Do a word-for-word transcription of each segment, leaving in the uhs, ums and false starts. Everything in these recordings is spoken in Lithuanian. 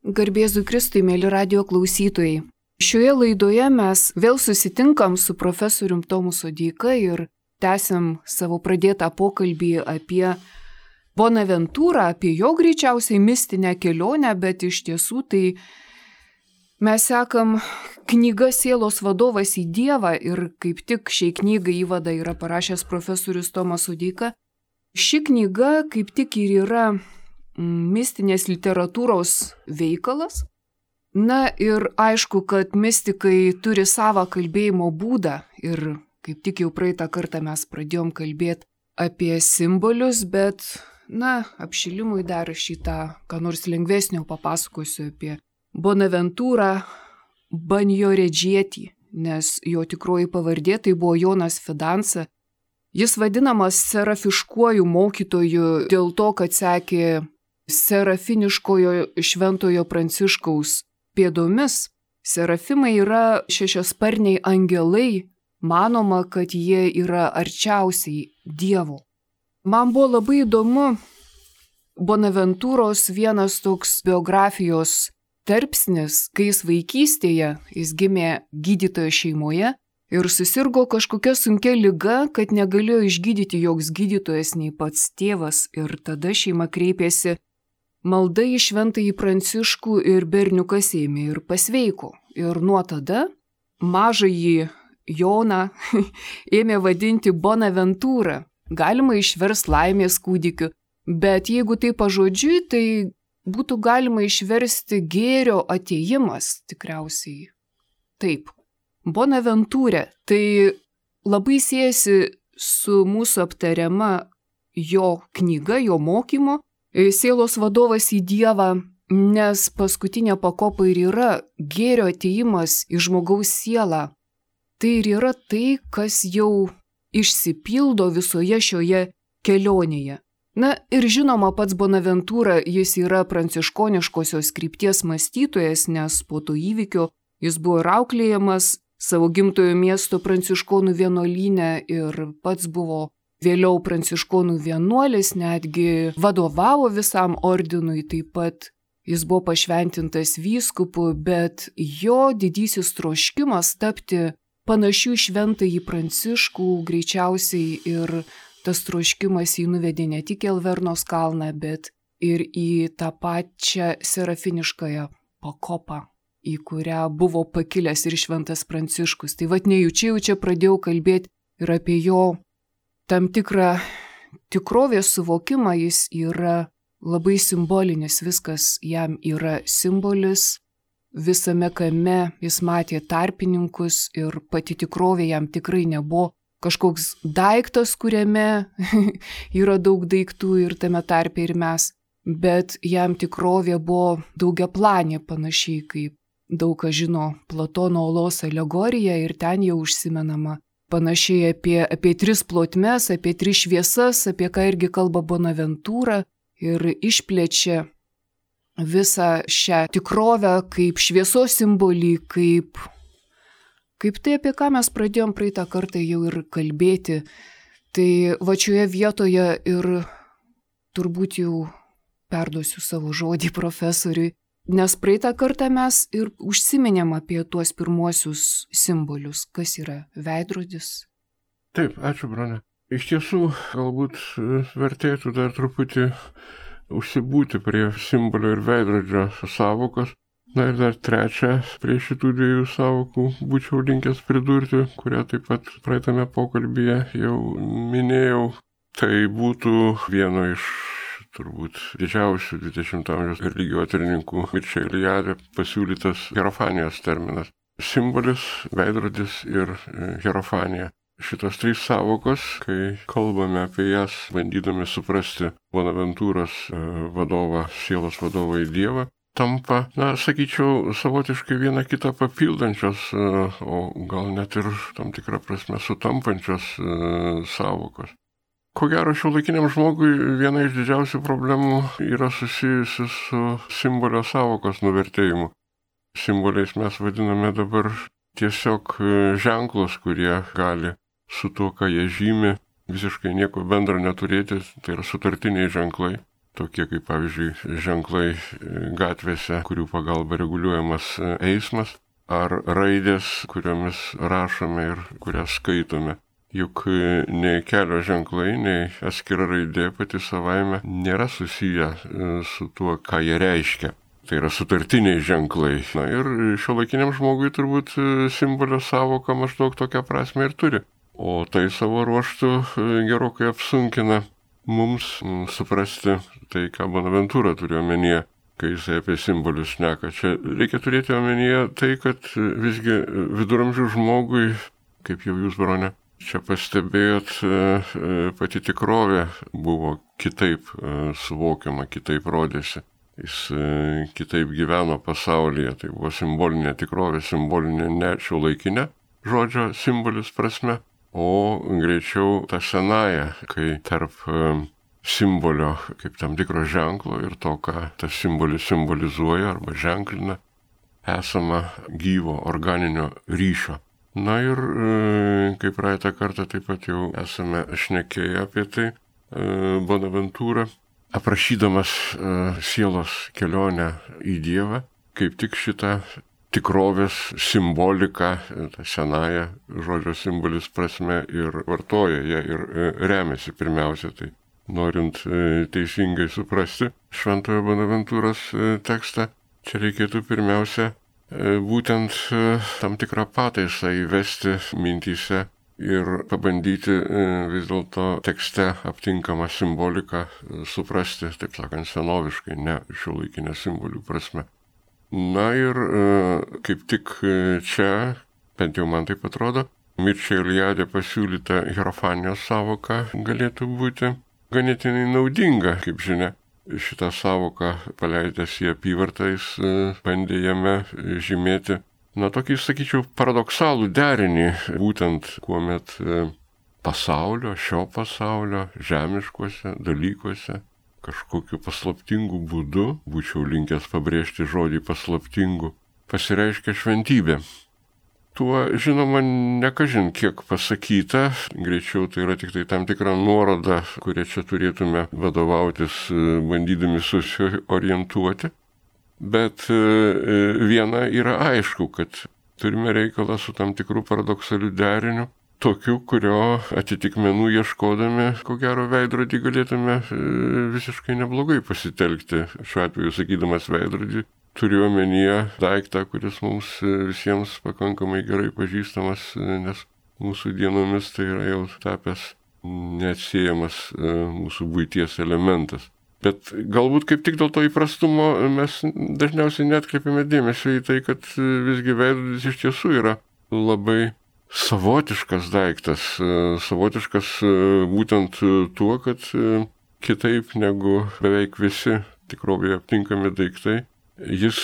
Garbėzui Kristui, mėly radio klausytojai. Šioje laidoje mes vėl susitinkam su profesorium Tomu Sodeika ir tęsiam savo pradėtą pokalbį apie Bonaventūrą, apie jo greičiausiai mistinę kelionę, bet iš tiesų tai mes sekam knygą Sielos vadovas į Dievą ir kaip tik šiai knygai įvadą yra parašęs profesorius Tomas Sodeika. Ši knyga kaip tik ir yra mistinės literatūros veikalas. Na ir aišku, kad mistikai turi savą kalbėjimo būdą ir kaip tik jau praeitą kartą mes pradėjom kalbėti apie simbolius, bet, na, apšilimui dar šitą, ką nors lengvesnio papasakosiu apie Bonaventūrą Banjoredžietį, nes jo tikroji pavardė tai buvo Jonas Fidansa. Jis vadinamas serafiškuoju mokytoju dėl to, kad sekė serafiniškojo šventojo Pranciškaus pėdomis. Serafimai yra šešiasparniai angelai, manoma, kad jie yra arčiausiai Dievo. Man buvo labai įdomu Bonaventūros vienas toks biografijos tarpsnis, kai jis vaikystėje, jis gimė gydytojo šeimoje ir susirgo kažkokia sunkia liga, kad negalėjo išgydyti joks gydytojas nei pats tėvas, ir tada šeima kreipėsi malda į šventąjį Pranciškų ir berniukas ėmė ir pasveiko. Ir nuo tada mažąjį Joną ėmė vadinti Bonaventūra. Galima išverst laimės kūdikiu, bet jeigu tai pažodžiui, tai būtų galima išversti gėrio atėjimas tikriausiai. Taip, Bonaventūrė, tai labai siejasi su mūsų aptariama jo knyga, jo mokymo, Sielos vadovas į Dievą, nes paskutinė pakopa ir yra gėrio atėjimas į žmogaus sielą. Tai ir yra tai, kas jau išsipildo visoje šioje kelionėje. Na ir žinoma, pats Bonaventūra, jis yra pranciškoniškosios krypties mąstytojas, nes po to įvykio jis buvo ir auklėjamas savo gimtojo miesto pranciškonų vienuolyne ir pats buvo vėliau pranciškonų vienuolis, netgi vadovavo visam ordinui, taip pat jis buvo pašventintas vyskupu, bet jo didysis troškimas tapti panašių šventąjį Pranciškų greičiausiai ir tas troškimas jį nuvedė ne tik į Elvernos kalną, bet ir į tą pačią serafiniškąją pakopą, į kurią buvo pakilęs ir šventas Pranciškus. Tai vat nejučia jau čia pradėjau kalbėti ir apie jo tam tikrą tikrovės suvokimą. Jis yra labai simbolinis, viskas jam yra simbolis. Visame kame jis matė tarpininkus ir pati tikrovė jam tikrai nebuvo kažkoks daiktas, kuriame yra daug daiktų ir tame tarpe ir mes, bet jam tikrovė buvo daugiaplanė, panašiai kaip daug kas žino Platono olos alegoriją ir ten jau užsimenama panašiai apie, apie tris plotmes, apie tris šviesas, apie ką irgi kalba Bonaventūra ir išplečia visą šią tikrovę kaip šviesos simbolį, kaip, kaip tai, apie ką mes pradėjom praeitą kartą jau ir kalbėti. Tai va šioje vietoje ir turbūt jau perduosiu savo žodį profesoriui, nes praeitą kartą mes ir užsiminėm apie tuos pirmuosius simbolius, kas yra veidrodis. Taip, ačiū, brone. Iš tiesų, galbūt vertėtų dar truputį užsibūti prie simbolio ir veidrodžio savokos. Na ir dar trečią prie šitų dviejų savokų būčiau linkęs pridurti, kurią taip pat praeitame pokalbyje jau minėjau. Tai būtų vieno iš turbūt didžiausių dvidešimto amžiaus religijotyrininkų Mirčia Eliade pasiūlytas hierofanijos terminas. Simbolis, veidrodis ir hierofanija. Šitos trys savokos, kai kalbame apie jas, bandydami suprasti Bonaventūros vadovą, sielos vadovą į Dievą, tampa, na, sakyčiau, savotiškai viena kitą papildančios, o gal net ir tam tikrą prasme sutampančios savokos. Ko gero, šiuolaikiniam žmogui viena iš didžiausių problemų yra susijusi su simbolio savokos nuvertėjimu. Simboliais mes vadiname dabar tiesiog ženklus, kurie gali su tuo, ką jie žymi, visiškai nieko bendro neturėti, tai yra sutartiniai ženklai. tokie kaip pavyzdžiui ženklai gatvėse, kurių pagalba reguliuojamas eismas, ar raidės, kuriomis rašome ir kurias skaitome. Juk nei kelio ženklai, nei atskira raidė pati savaime nėra susiję su tuo, ką jie reiškia. Tai yra sutartiniai ženklai. Na ir šiuolaikiniam žmogui turbūt simbolio sąvoka maždaug tokią prasme ir turi. O tai savo ruožtu gerokai apsunkina mums suprasti tai, ką Bonaventūra turi omenyje, kai jisai apie simbolius šneka. Čia reikia turėti omenyje tai, kad visgi viduramžių žmogui, kaip jau jūs, brone, čia pastebėjot, pati tikrovė buvo kitaip suvokiama, kitaip rodėsi. Jis kitaip gyveno pasaulyje, tai buvo simbolinė tikrovė, simbolinė ne šiuolaikinė žodžio simbolis prasme, o greičiau ta senaja, kai tarp simbolio kaip tam tikro ženklo ir to, ką tas simbolis simbolizuoja arba ženklina, esama gyvo organinio ryšio. Na ir kaip praeitą kartą taip pat jau esame šnekėję apie tai, Bonaventūra, aprašydamas sielos kelionę į Dievą, kaip tik šitą tikrovės simboliką, tą senąją žodžio simbolis prasme ir vartoja ją ir remiasi pirmiausia. Tai norint teisingai suprasti Šventojo Bonaventūros tekstą, čia reikėtų pirmiausia būtent tam tikrą pataisą įvesti mintyse ir pabandyti vis dėlto tekste aptinkamą simboliką suprasti, taip sakant, senoviškai, ne šiuolaikinę simbolių prasme. Na ir kaip tik čia, bent jau man taip atrodo, Mirčia Eliade pasiūlyta hierofanijos sąvoka galėtų būti ganėtinai naudinga, kaip žinia. Šitą sąvoką paleidęs į apyvartą jis bandė jame žymėti, na tokį, sakyčiau, paradoksalų derinį, būtent kuomet pasaulio, šio pasaulio, žemiškuose dalykuose kažkokiu paslaptingu būdu, būčiau linkęs pabrėžti žodį paslaptingu, pasireiškia šventybė. Tuo, žinoma, nekažin kiek pasakyta, greičiau tai yra tik tai tam tikra nuoroda, kurie čia turėtume vadovautis, bandydami susiorientuoti. Bet viena yra aišku, kad turime reikalą su tam tikru paradoksaliu deriniu, tokiu, kurio atitikmenų ieškodami, ko gero veidrodį galėtume visiškai neblogai pasitelkti. Šiuo atveju, sakydamas veidrodį, turiu omenyje daiktą, kuris mums visiems pakankamai gerai pažįstamas, nes mūsų dienomis tai yra jau tapęs neatsiejamas mūsų buities elementas. Bet galbūt kaip tik dėl to įprastumo mes dažniausiai neatkreipiame dėmesio į tai, kad visgi veidrodis iš tiesų yra labai savotiškas daiktas, savotiškas būtent tuo, kad kitaip negu beveik visi tikrovėje aptinkami daiktai, jis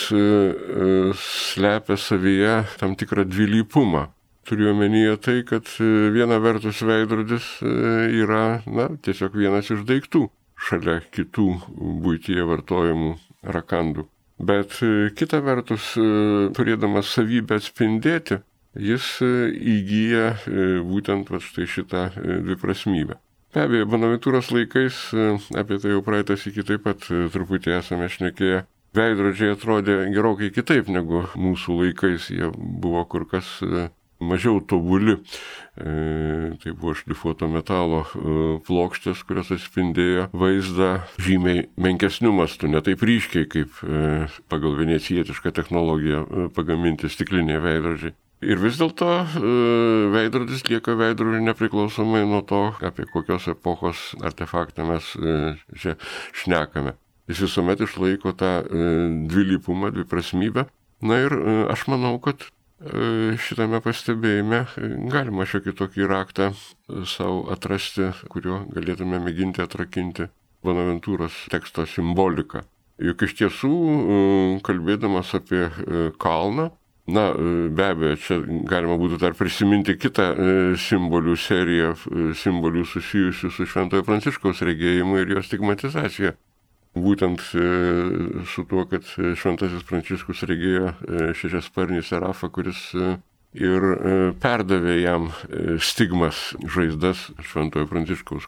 slepia savyje tam tikrą dvilypumą. Turiu omenyje tai, kad viena vertus veidrodis yra, na, tiesiog vienas iš daiktų šalia kitų buityje vartojamų rakandų. Bet kita vertus, turėdamas savybę atspindėti, jis įgyja būtent va, štai šitą dviprasmybę. Be abejo, Bonaventūros laikais, apie tai jau praeitas iki taip pat truputį esame šnekėję, veidrodžiai atrodė gerokai kitaip negu mūsų laikais, jie buvo kur kas mažiau tobuli. E, tai buvo šlifuoto metalo plokštės, kurios atspindėjo vaizdą žymiai menkesniu mastu, ne taip ryškiai kaip e, pagal venecijietišką technologiją pagaminti stikliniai veidrodžiai. Ir vis dėlto veidrodis lieka veidrodžiu nepriklausomai nuo to, apie kokios epochos artefaktą mes čia šnekame. Jis visuomet išlaiko tą dvilypumą, dviprasmybę. Na ir aš manau, kad šitame pastebėjime galima šiokį tokį raktą savo atrasti, kuriuo galėtume mėginti atrakinti Bonaventūros teksto simboliką. Juk iš tiesų, kalbėdamas apie kalną, na, be abejo, čia galima būtų dar prisiminti kitą simbolių seriją, simbolių susijusių su Šventojo Pranciškaus regėjimu ir jo stigmatizacija. Būtent su tuo, kad Šventasis Pranciškus regėjo šešiasparnį serafą, kuris ir perdavė jam stigmas, žaizdas Šventojo Pranciškaus kūne.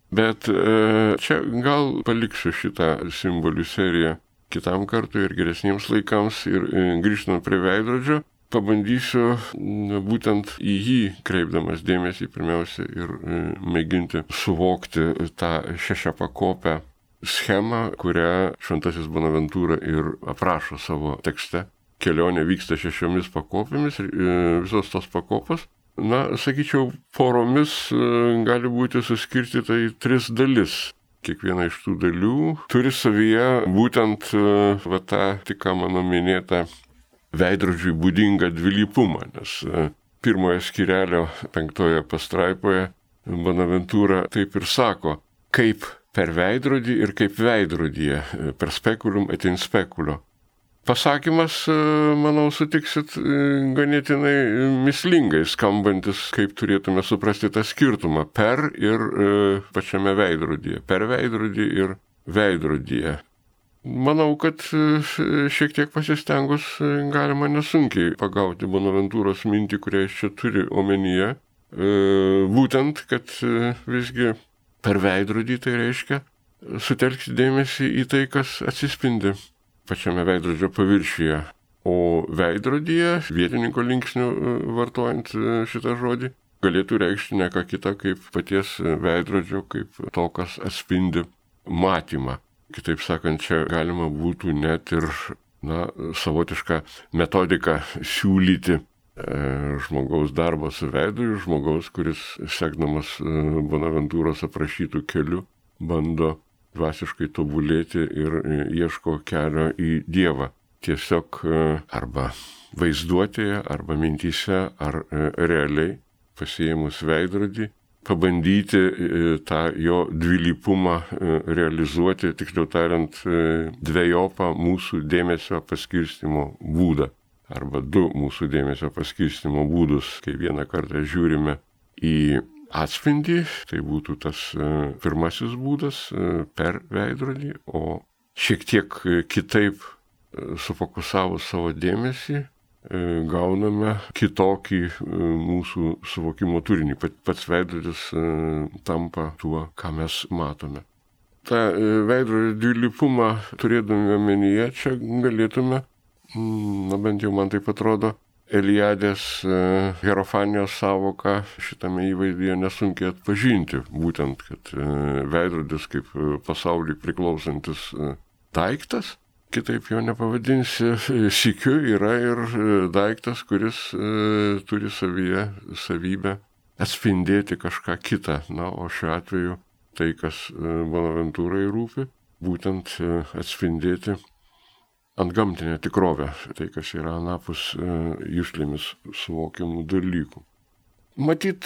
Bet čia gal paliksiu šitą simbolių seriją kitam kartui ir geresniems laikams ir grįžtant prie veidrodžio, pabandysiu būtent į jį kreipdamas dėmesį pirmiausia ir mėginti suvokti tą šešiapakopę schemą, kurią Šventasis Bonaventūra ir aprašo savo tekste. Kelionė vyksta šešiomis pakopėmis ir visos tos pakopos, na, sakyčiau, poromis gali būti suskirstyta į tris dalis. Kiekviena iš tų dalių turi savyje būtent va, tą tik ką mano minėtą veidrodžiui būdingą dvilypumą, nes pirmojo skyrelio penktoje pastraipoje Bonaventūra taip ir sako, kaip per veidrodį ir kaip veidrodyje, per speculum et in speculo. Pasakymas, manau, sutiksit, ganėtinai mislingai skambantis, kaip turėtume suprasti tą skirtumą per ir pačiame veidrodyje, per veidrodį ir veidrodyje. Manau, kad šiek tiek pasistengus galima nesunkiai pagauti Bonaventūros mintį, kurią jis čia turi omenyje. Būtent, kad visgi per veidrodį tai reiškia sutelkti dėmesį į tai, kas atsispindi pačiame veidrodžio paviršiuje. O veidrodyje, vietininko linksniu vartojant šitą žodį, galėtų reikšti ne ką kitą kaip paties veidrodžio, kaip to, kas atspindi matymą. Kitaip sakant, čia galima būtų net ir na, savotišką metodiką siūlyti e, žmogaus darbą su veidrodžiu, žmogaus, kuris sekdamas Bonaventūros aprašytų keliu bando dvasiškai tobulėti ir ieško kelio į Dievą. Tiesiog arba vaizduotėje, arba mintyse, ar realiai pasiėmus veidrodį, pabandyti tą jo dvilypumą realizuoti, tiksliau tariant, dvejopą mūsų dėmesio paskirstymo būdą. Arba du mūsų dėmesio paskirstymo būdus, kai vieną kartą žiūrime į atspindį, tai būtų tas pirmasis būdas per veidrodį, o šiek tiek kitaip sufokusavus savo dėmesį, gauname kitokį mūsų suvokimo turinį. Pats veidrodis tampa tuo, ką mes matome. Ta veidrodžio dvilypumą turėdami omenyje, čia galėtume, na bent jau man taip atrodo, Eliadės hierofanijos savoką šitame įvaizdyje nesunkiai atpažinti. Būtent, kad veidrodis kaip pasauliui priklausantis daiktas, kitaip jo nepavadinsi, sykiu yra ir daiktas, kuris turi savyje savybę atspindėti kažką kitą. Na, o šiuo atveju tai, kas Bonaventūrai rūpi, būtent atspindėti antgamtinę tikrovę, tai kas yra anapus juslėmis suvokiamų dalykų. Matyt,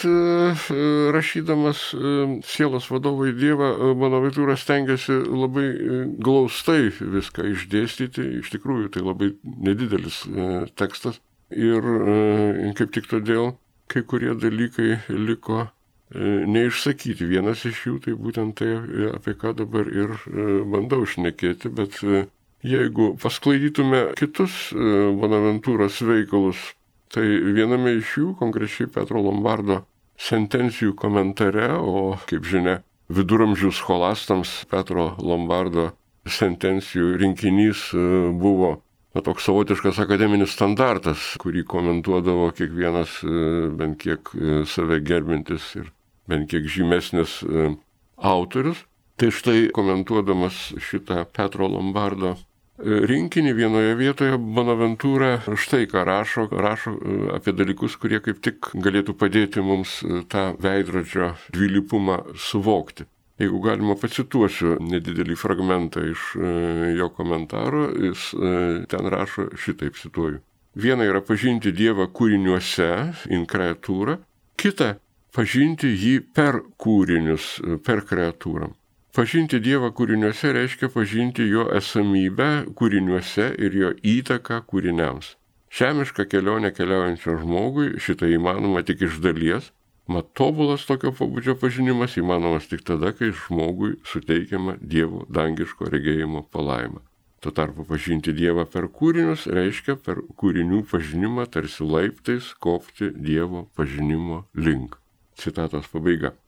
rašydamas sielos vadovą į Dievą, Bonaventūra stengiasi labai glaustai viską išdėstyti, iš tikrųjų tai labai nedidelis tekstas ir kaip tik todėl kai kurie dalykai liko neišsakyti. Vienas iš jų tai būtent tai, apie ką dabar ir bandau šnekėti, bet jeigu pasklaidytume kitus Bonaventūros veikalus, tai viename iš jų, konkrečiai Petro Lombardo sentencijų komentare, o kaip žinia, viduramžių scholastams Petro Lombardo sentencijų rinkinys buvo na, toks savotiškas akademinis standartas, kurį komentuodavo kiekvienas bent kiek save gerbintis ir bent kiek žymesnis autorius. Tai štai komentuodamas šitą Petro Lombardo rinkinį vienoje vietoje Bonaventūra štai ką rašo, rašo apie dalykus, kurie kaip tik galėtų padėti mums tą veidrodžio dvilypumą suvokti. Jeigu galima, pacituosiu nedidelį fragmentą iš jo komentaro, jis ten rašo šitaip, cituoju. Viena yra pažinti Dievą kūriniuose, in kreatūra, kita pažinti jį per kūrinius, per kreatūrą. Pažinti Dievą kūriniuose reiškia pažinti jo esamybę kūriniuose ir jo įtaką kūriniams. Žemiška kelionė keliaujančio žmogui šitai įmanoma tik iš dalies, mat tobulas tokio pobūdžio pažinimas įmanomas tik tada, kai žmogui suteikiama Dievo dangiško regėjimo palaima. Tuo tarpu pažinti Dievą per kūrinius reiškia per kūrinių pažinimą tarsi laiptais kopti Dievo pažinimo link. Citatos pabaiga.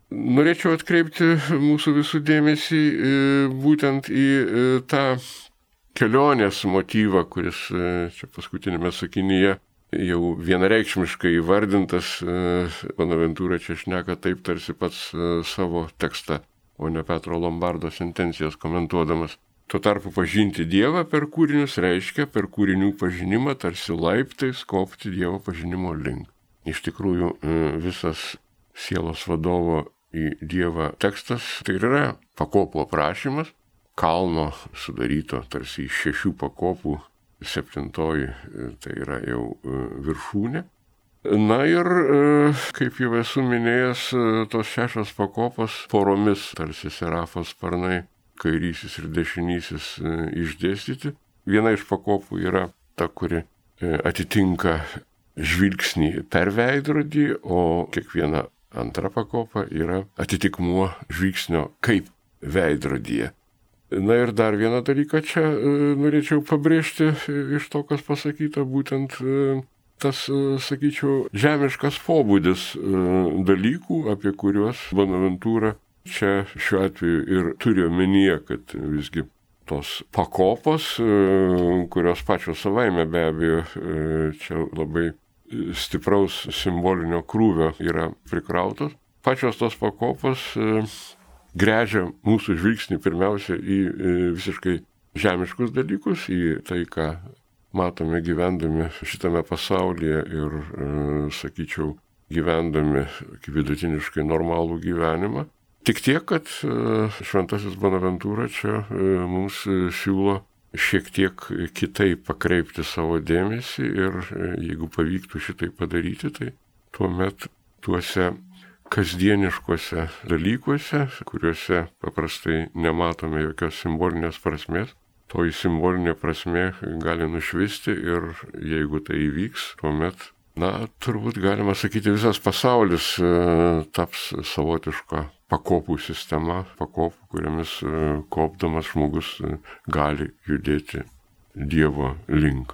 Norėčiau atkreipti mūsų visų dėmesį būtent į tą kelionės motyvą, kuris čia paskutinėme sakinyje jau vienareikšmiškai įvardintas. Bonaventura čia šneka taip tarsi pats savo tekstą, o ne Petro Lombardo sentencijas komentuodamas. Tuo tarpu pažinti Dievą per kūrinius reiškia per kūrinių pažinimą tarsi laiptais kopti Dievo pažinimo link. Iš tikrųjų, visas sielos vadovo į Dievą tekstas tai yra pakopų aprašymas, kalno sudaryto tarsi iš šešių pakopų, septintoji tai yra jau viršūnė. Na ir, kaip jau esu minėjęs, tos šešios pakopos poromis tarsi serafo sparnai, kairysis ir dešinysis išdėstyti. Viena iš pakopų yra ta, kuri atitinka žvilgsnį per veidrodį, o kiekviena antra pakopa yra atitikmuo žvilgsnio kaip veidrodyje. Na ir dar vieną dalyką čia norėčiau pabrėžti iš to, kas pasakyta, būtent tas, sakyčiau, žemiškas pobūdis dalykų, apie kuriuos Bonaventura čia šiuo atveju ir turi omenyje, kad visgi tos pakopos, kurios pačios savaime be abejo čia labai stipraus simbolinio krūvio yra prikrautos, pačios tos pakopos gręžia mūsų žvilgsnį pirmiausia į visiškai žemiškus dalykus, į tai, ką matome gyvendami šitame pasaulyje ir, sakyčiau, gyvendami vidutiniškai normalų gyvenimą. Tik tiek, kad šventasis Bonaventura čia mums siūlo šiek tiek kitaip pakreipti savo dėmesį ir jeigu pavyktų šitai padaryti, tai tuomet tuose kasdieniškuose dalykuose, kuriuose paprastai nematome jokios simbolinės prasmės, toji simbolinė prasmė gali nušvisti ir jeigu tai įvyks, tuomet, na, turbūt galima sakyti, visas pasaulis taps savotiška pakopų sistema, pakopų, kuriamis kopdamas žmogus gali judėti Dievo link.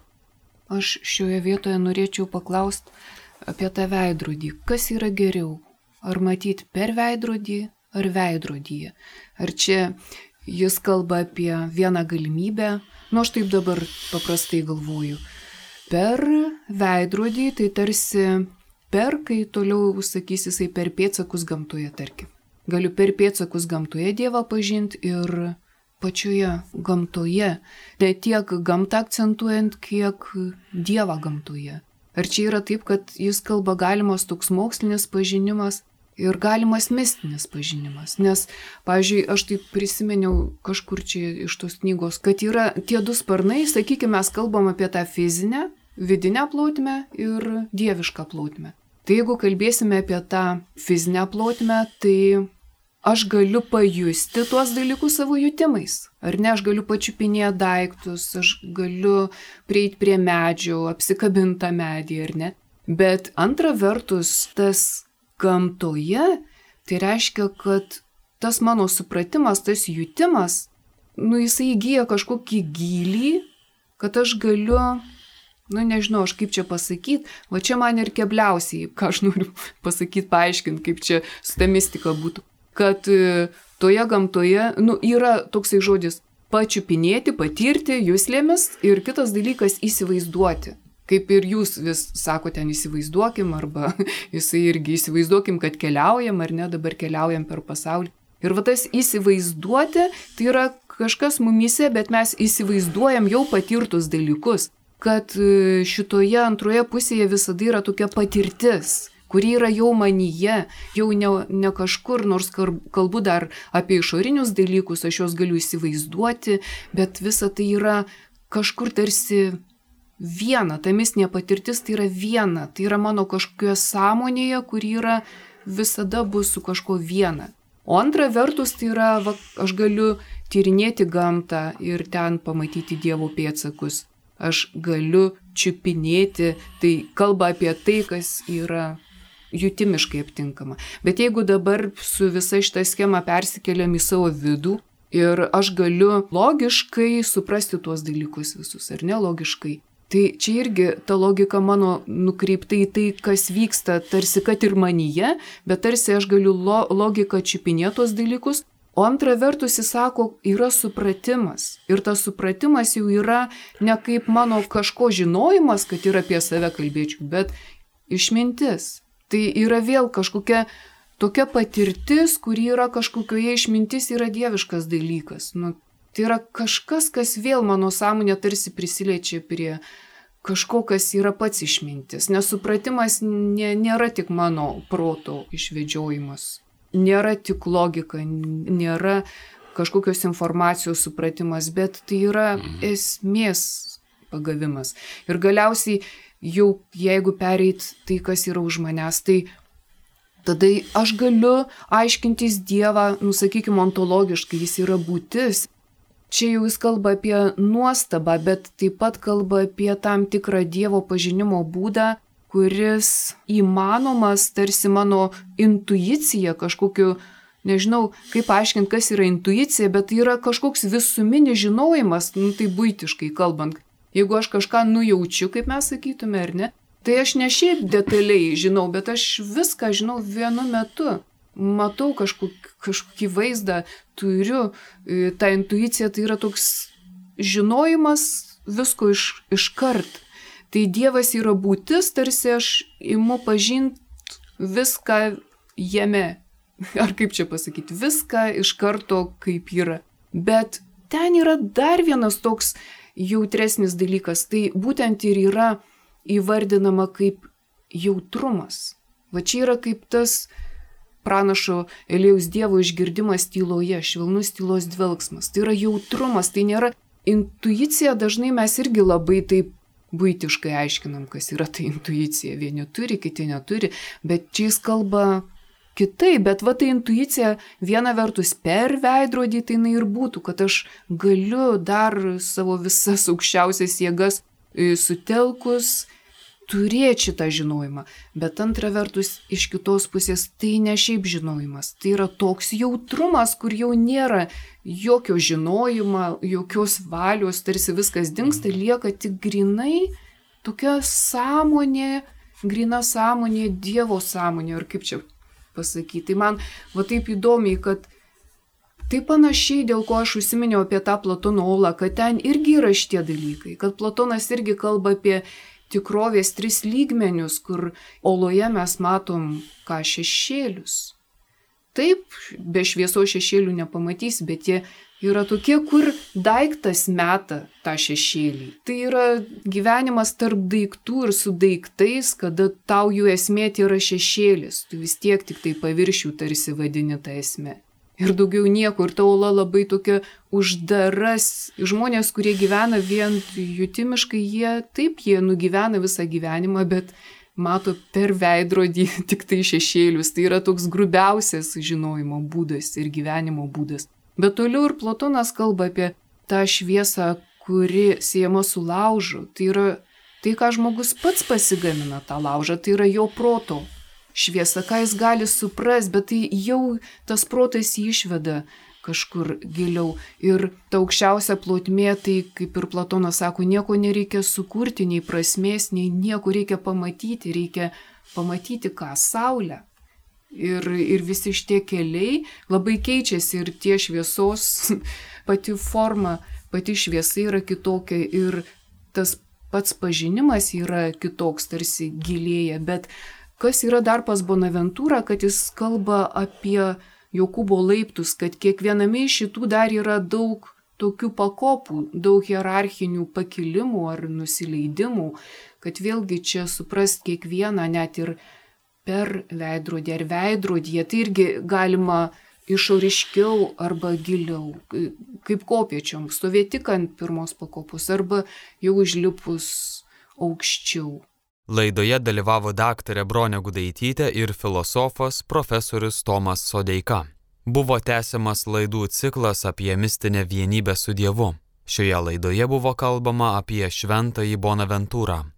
Aš šioje vietoje norėčiau paklausti apie tą veidrodį. Kas yra geriau? Ar matyti per veidrodį, ar veidrodyje? Ar čia jis kalba apie vieną galimybę? Nu, aš taip dabar paprastai galvoju. Per veidrodį tai tarsi per, kai toliau sakys jisai per pėdsakus gamtoje, tarkim. Galiu per pėdsakus gamtoje Dievą pažinti ir pačioje gamtoje, ne tiek gamtą akcentuojant, kiek Dievą gamtoje. Ar čia yra taip, kad jis kalba galimas toks mokslinis pažinimas ir galimas mistinis pažinimas? Nes, pavyzdžiui, aš taip prisimeniau kažkur čia iš tos knygos, kad yra tie du sparnai, sakykime, mes kalbam apie tą fizinę, vidinę plotmę ir dievišką plotmę. Tai jeigu kalbėsime apie tą fizinę plotmę, tai aš galiu pajusti tuos dalykus savo jutimais. Ar ne, aš galiu pačiupinėti daiktus, aš galiu prieiti prie medžio, apsikabinti tą medį, ar ne. Bet antra vertus, tas gamtoje, tai reiškia, kad tas mano supratimas, tas jutimas, nu jisai įgyja kažkokį gylį, kad aš galiu, nu nežinau, aš kaip čia pasakyti, va čia man ir kebliausiai, ką aš noriu pasakyti, paaiškinti, kaip čia su ta mistika būtų. Kad toje gamtoje, nu yra toksai žodis pačiupinėti, patirti juslėmis ir kitas dalykas įsivaizduoti. Kaip ir jūs vis sakote, ten įsivaizduokim, arba jisai irgi įsivaizduokim, kad keliaujam, ar ne, dabar keliaujam per pasaulį. Ir va tas įsivaizduoti, tai yra kažkas mumyse, bet mes įsivaizduojam jau patirtus dalykus. Kad šitoje antroje pusėje visada yra tokia patirtis, kuri yra jau manyje, jau ne, ne kažkur, nors kalbu dar apie išorinius dalykus, aš juos galiu įsivaizduoti, bet visa tai yra kažkur tarsi viena, ta mistinė patirtis tai yra viena, tai yra mano kažkokioje sąmonėje, kuri yra visada bus su kažko viena. O antra vertus tai yra, va, aš galiu tyrinėti gamtą ir ten pamatyti Dievo pėdsakus. Aš galiu čiupinėti, tai kalba apie tai, kas yra jutimiškai aptinkama. Bet jeigu dabar su visa šita schema persikeliam į savo vidų ir aš galiu logiškai suprasti tuos dalykus visus, ar ne logiškai, Tai čia irgi ta logika mano nukreipta į tai, kas vyksta, tarsi kad ir manyje, bet tarsi aš galiu lo, logiką čiupinėti tos dalykus. O antra vertus, jis sako, yra supratimas. Ir tas supratimas jau yra ne kaip mano kažko žinojimas, kad ir apie save kalbėčiau, bet išmintis. Tai yra vėl kažkokia tokia patirtis, kuri yra kažkokioje išmintis, yra dieviškas dalykas. Nu, tai yra kažkas, kas vėl mano sąmonė tarsi prisiliečia prie kažko, kas yra pats išmintis. Nes supratimas nė, nėra tik mano proto išvedžiojimas. Nėra tik logika, nėra kažkokios informacijos supratimas, bet tai yra esmės pagavimas. Ir galiausiai jau jeigu pereit tai, kas yra už manęs, tai tada aš galiu aiškintis Dievą, nusakykime, ontologiškai, jis yra būtis. Čia jau jis kalba apie nuostabą, bet taip pat kalba apie tam tikrą Dievo pažinimo būdą, kuris įmanomas tarsi mano intuicija, kažkokiu, nežinau, kaip aiškinti, kas yra intuicija, bet tai yra kažkoks visuminis žinojimas, nu, tai buitiškai kalbant. Jeigu aš kažką nujaučiu, kaip mes sakytume, ar ne, tai aš ne šiaip detaliai žinau, bet aš viską žinau vienu metu. Matau kažkokį, kažkokį vaizdą, turiu, ta intuicija tai yra toks žinojimas visko iš, iškart. Tai Dievas yra būtis, tarsi aš imu pažinti viską jame. Ar kaip čia pasakyti, viską iš karto kaip yra. Bet ten yra dar vienas toks jautresnis dalykas, tai būtent ir yra įvardinama kaip jautrumas. Va čia yra kaip tas pranašo Eliejaus Dievo išgirdimas tyloje, švelnus tylos dvelksmas. Tai yra jautrumas, tai nėra intuicija, dažnai mes irgi labai taip buitiškai aiškinam, kas yra ta intuicija. Vieni turi, kiti neturi, bet čia jis kalba kitaip, bet va ta intuicija viena vertus per veidrodį tai jinai ir būtų, kad aš galiu dar savo visas aukščiausias jėgas sutelkus turėti šitą žinojimą, bet antra vertus iš kitos pusės tai ne šiaip žinojimas, tai yra toks jautrumas, kur jau nėra jokio žinojimo, jokios valios, tarsi viskas dingsta, lieka tik grinai tokia sąmonė, grina sąmonė, Dievo sąmonė, ar kaip čia pasakyti. Tai man va taip įdomiai, kad tai panašiai, dėl ko aš užsiminiau apie tą Platono olą, kad ten irgi yra šitie dalykai, kad Platonas irgi kalba apie tikrovės tris lygmenius, kur oloje mes matom ką šešėlius. Taip, be šviesos šešėlių nepamatysi, bet jie yra tokie, kur daiktas meta tą šešėlį. Tai yra gyvenimas tarp daiktų ir su daiktais, kada tau jų esmė yra šešėlis. Tu vis tiek tik tai paviršių tarsi vadini tą esmę. Ir daugiau nieko, ir ta ola labai tokia uždaras. Žmonės, kurie gyvena vien jutimiškai, jie taip, jie nugyvena visą gyvenimą, bet mato per veidrodį tik tai šešėlius. Tai yra toks grubiausias žinojimo būdas ir gyvenimo būdas. Bet toliau ir Platonas kalba apie tą šviesą, kuri siejama su laužu. Tai yra tai, ką žmogus pats pasigamina tą laužą, tai yra jo proto šviesa, ką jis gali supras, bet tai jau tas protas jį išveda kažkur giliau. Ir ta aukščiausia plotmė, tai kaip ir Platonas sako, nieko nereikia sukurti, nei prasmės, nei nieko reikia pamatyti, reikia pamatyti ką, saulę. Ir, ir visi šitie keliai labai keičiasi ir tie šviesos pati forma, pati šviesa yra kitokia ir tas pats pažinimas yra kitoks, tarsi gilėja, bet kas yra dar pas Bonaventūrą, kad jis kalba apie Jokūbo laiptus, kad kiekviename iš šitų dar yra daug tokių pakopų, daug hierarchinių pakilimų ar nusileidimų, kad vėlgi čia suprast kiekvieną net ir per veidrodį ar veidrodyje, tai irgi galima išoriškiau arba giliau, kaip kopiečiom, stovėti tik ant pirmos pakopos arba jau užlipus aukščiau. Laidoje dalyvavo daktarė Bronė Gudaitytė ir filosofas profesorius Tomas Sodeika. Buvo tęsiamas laidų ciklas apie mistinę vienybę su Dievu. Šioje laidoje buvo kalbama apie šventąjį Bonaventūrą.